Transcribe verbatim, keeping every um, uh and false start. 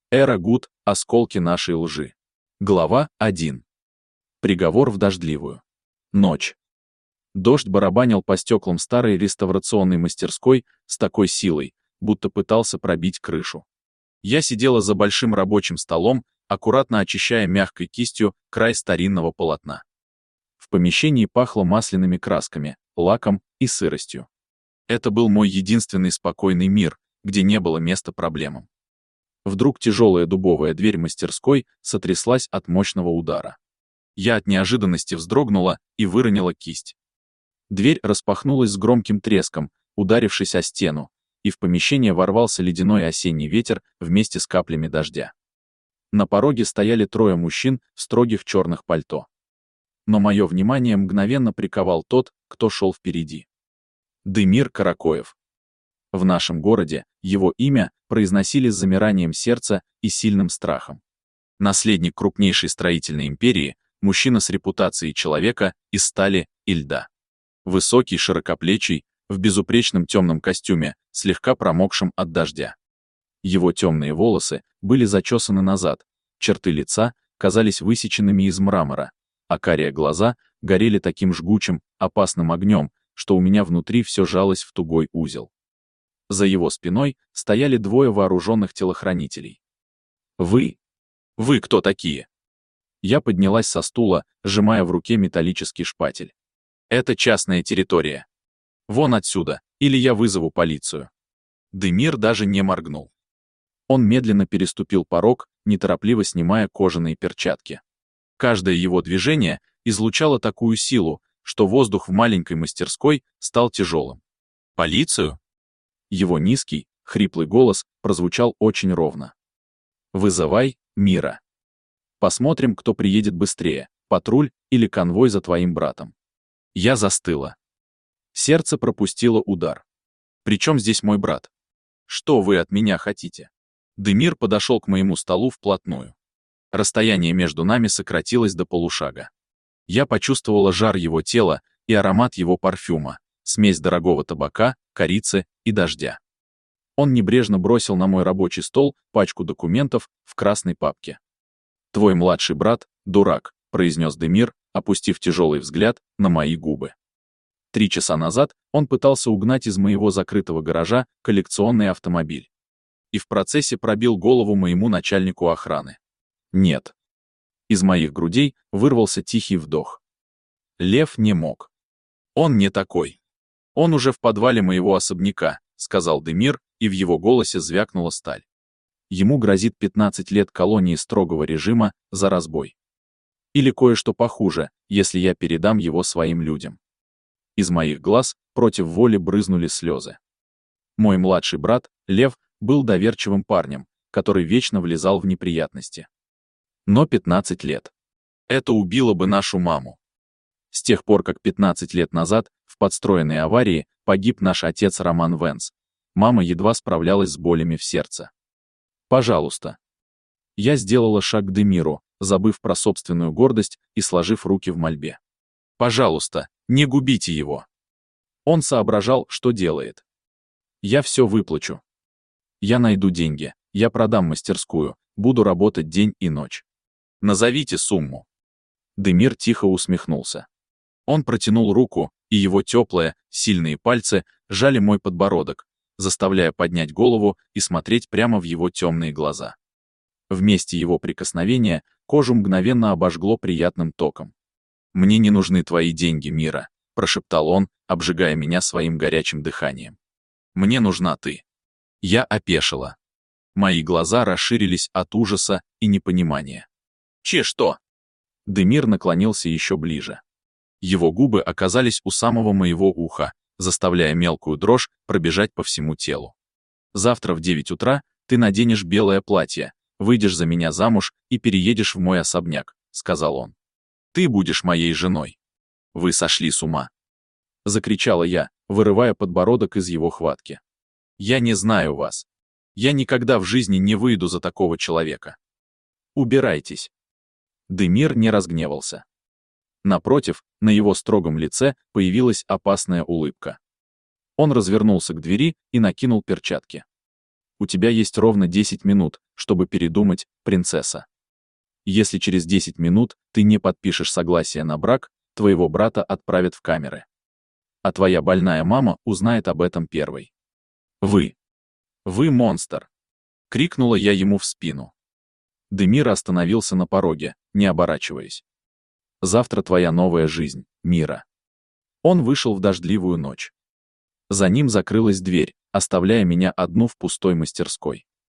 Эра Гуд. Осколки нашей лжи. Глава один. Приговор в дождливую ночь. Дождь барабанил по стеклам старой реставрационной мастерской с такой силой, будто пытался пробить крышу. Я сидела за большим рабочим столом, аккуратно очищая мягкой кистью край старинного полотна. В помещении пахло масляными красками, лаком и сыростью. Это был мой единственный спокойный мир, где не было места проблемам. Вдруг тяжелая дубовая дверь мастерской сотряслась от мощного удара. Я от неожиданности вздрогнула и выронила кисть. Дверь распахнулась с громким треском, ударившись о стену, и в помещение ворвался ледяной осенний ветер вместе с каплями дождя. На пороге стояли трое мужчин в строгих черных пальто. Но мое внимание мгновенно приковал тот, кто шел впереди. Демир Каракоев. В нашем городе его имя произносили с замиранием сердца и сильным страхом. Наследник крупнейшей строительной империи, мужчина с репутацией человека из стали и льда. Высокий, широкоплечий, в безупречном темном костюме, слегка промокшем от дождя. Его темные волосы были зачесаны назад, черты лица казались высеченными из мрамора, а карие глаза горели таким жгучим, опасным огнем, что у меня внутри все жалось в тугой узел. За его спиной стояли двое вооруженных телохранителей. «Вы? Вы кто такие?» Я поднялась со стула, сжимая в руке металлический шпатель. «Это частная территория. Вон отсюда, или я вызову полицию». Демир даже не моргнул. Он медленно переступил порог, неторопливо снимая кожаные перчатки. Каждое его движение излучало такую силу, что воздух в маленькой мастерской стал тяжелым. «Полицию?» Его низкий, хриплый голос прозвучал очень ровно. «Вызывай Мира. Посмотрим, кто приедет быстрее, патруль или конвой за твоим братом». Я застыла. Сердце пропустило удар. «Причем здесь мой брат? Что вы от меня хотите?» Демир подошел к моему столу вплотную. Расстояние между нами сократилось до полушага. Я почувствовала жар его тела и аромат его парфюма, смесь дорогого табака, корицы и дождя. Он небрежно бросил на мой рабочий стол пачку документов в красной папке. «Твой младший брат — дурак», — произнес Демир, опустив тяжелый взгляд на мои губы. Три часа назад он пытался угнать из моего закрытого гаража коллекционный автомобиль. И в процессе пробил голову моему начальнику охраны. Нет. Из моих грудей вырвался тихий вдох. Лев не мог. Он не такой. Он уже в подвале моего особняка, сказал Демир, и в его голосе звякнула сталь. Ему грозит пятнадцать лет колонии строгого режима за разбой. Или кое-что похуже, если я передам его своим людям. Из моих глаз против воли брызнули слезы. Мой младший брат, Лев, был доверчивым парнем, который вечно влезал в неприятности. Но пятнадцать лет. Это убило бы нашу маму. С тех пор, как пятнадцать лет назад в подстроенной аварии погиб наш отец Роман Венс, мама едва справлялась с болями в сердце. «Пожалуйста». Я сделала шаг к Демиру, забыв про собственную гордость и сложив руки в мольбе. «Пожалуйста, не губите его». Он соображал, что делает. «Я все выплачу. Я найду деньги, я продам мастерскую, буду работать день и ночь. Назовите сумму». Демир тихо усмехнулся. Он протянул руку, и его теплые, сильные пальцы сжали мой подбородок, заставляя поднять голову и смотреть прямо в его темные глаза. В месте его прикосновения кожу мгновенно обожгло приятным током. «Мне не нужны твои деньги, Мира», — прошептал он, обжигая меня своим горячим дыханием. «Мне нужна ты». Я опешила. Мои глаза расширились от ужаса и непонимания. «Че что?» Демир наклонился еще ближе. Его губы оказались у самого моего уха, заставляя мелкую дрожь пробежать по всему телу. «Завтра в девять утра ты наденешь белое платье, выйдешь за меня замуж и переедешь в мой особняк», — сказал он. «Ты будешь моей женой». «Вы сошли с ума!» — закричала я, вырывая подбородок из его хватки. «Я не знаю вас. Я никогда в жизни не выйду за такого человека. Убирайтесь». Демир не разгневался. Напротив, на его строгом лице появилась опасная улыбка. Он развернулся к двери и накинул перчатки. «У тебя есть ровно десять минут, чтобы передумать, принцесса. Если через десять минут ты не подпишешь согласие на брак, твоего брата отправят в камеры. А твоя больная мама узнает об этом первой. Вы. Вы монстр. Крикнула я ему в спину. Демир остановился на пороге, не оборачиваясь. Завтра твоя новая жизнь, Мира. Он вышел в дождливую ночь. За ним закрылась дверь, оставляя меня одну в пустой мастерской.